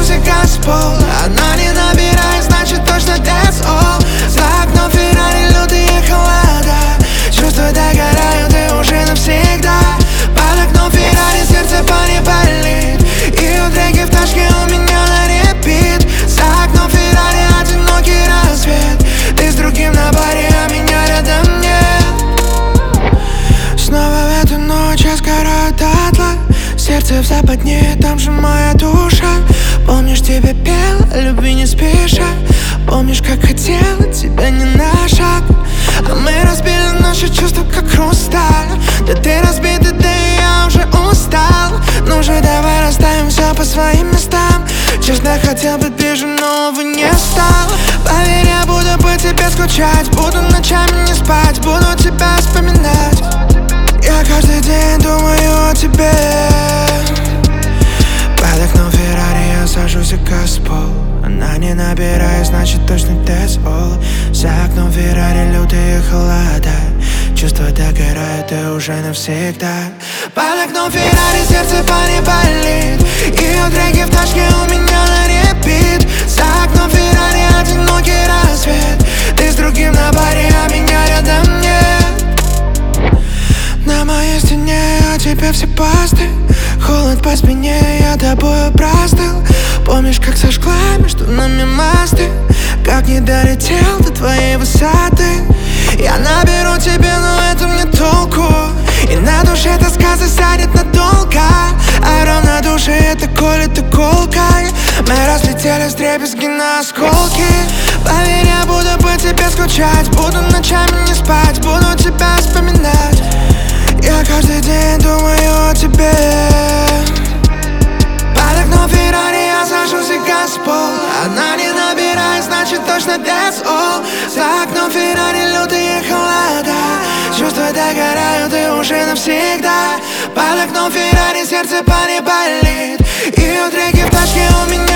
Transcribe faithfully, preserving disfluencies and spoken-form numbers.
сажусь и газ в пол. Она не набирает, значит точно that's all. За окном Феррари лютые холода. Чувства догорают и уже навсегда. Под окном Феррари сердце по ней болит. И треки в тачке у меня на репит. За окном Феррари одинокий рассвет. Ты с другим на баре, а меня рядом нет. Снова в эту ночь я сгораю дотла. Сердце в западне, там же моя душа. Помнишь, тебе пел о любви не спеша. Помнишь, как хотела тебя не на шаг. А мы разбили наши чувства, как хрусталь. Да ты разбита, да и я уже устал. Ну же, давай расставим все по своим местам. Честно хотел быть ближе, но, увы, не стал. Поверь, я буду по тебе скучать. Буду ночами не спать, буду тебя вспоминать. Я каждый день думаю о тебе. Под окном Феррари я сажусь и газ в пол. Она не набирает, значит точно that's all. За окном Феррари лютые холода. Чувства догорают и уже навсегда. Под окном Феррари сердце по ней болит. И треки в тачке у меня на репит. За окном Феррари одинокий рассвет. Ты с другим на баре, а меня рядом нет. На моей стене о тебе все посты. Холод по спине, я тобою простыл. Помнишь, как сожгла между нами мосты? Как не долетел до твоей высоты? Я наберу тебе, но это мне толку. И на душе тоска засадит надолго. А равнодушие это колет иголкой. Мы разлетелись вдребезги на осколки. Поверь, я буду по тебе скучать. Буду ночами не спать, буду тебя вспоминать. Я каждый день думаю о тебе. Под окном Феррари я сажусь и газ в пол. Она не набирает, значит точно that's all. За окном Феррари лютые холода. Чувства догорают и уже навсегда. Под окном Феррари сердце по ней болит. И треки в тачке у меня